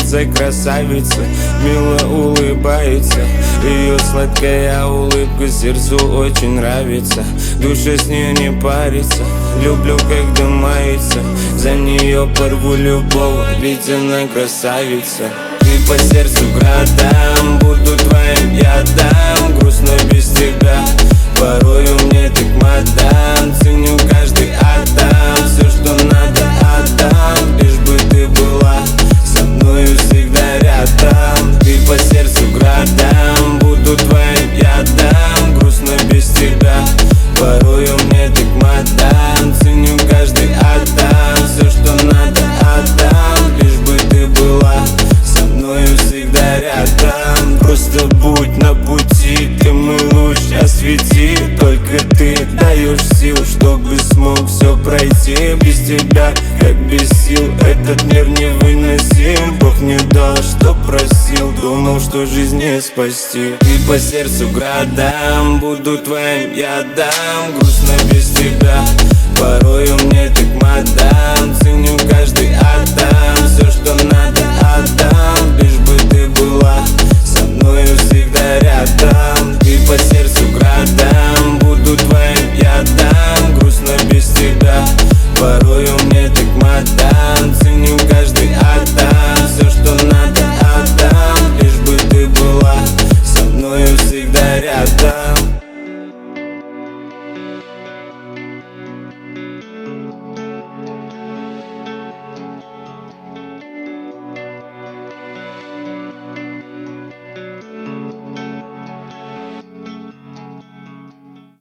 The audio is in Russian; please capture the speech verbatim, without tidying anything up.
умницей, красавицей, мило улыбается. Ее сладкая улыбка сердцу очень нравится. Душа с ней не парится, люблю, когда мается. За нее порву любого, ведь она красавица. Ты по сердцу градам, буду твоим ядом. Грустно без тебя, порою мне так мадам. Ценю каждый атом, все, что надо, отдам. Лишь бы ты была со мною всегда рядом. Ты по сердцу градам, буду твоим ядом. Грустно без тебя, порою мне так мадам. Ценю каждый атом, все, что надо, отдам. Лишь бы ты была со мною всегда рядом. Просто будь на пути, ты мой луч, освети. Только ты даешь сил, чтобы смог все пройти. Без тебя, как без сил, этот мир невыносим. Бог не дал, что просил, думал, что жизнь не спасти. Ты по сердцу градам, буду твоим ядом. Грустно без тебя, порою мне так мадам. Ценю каждый атом, все, что надо.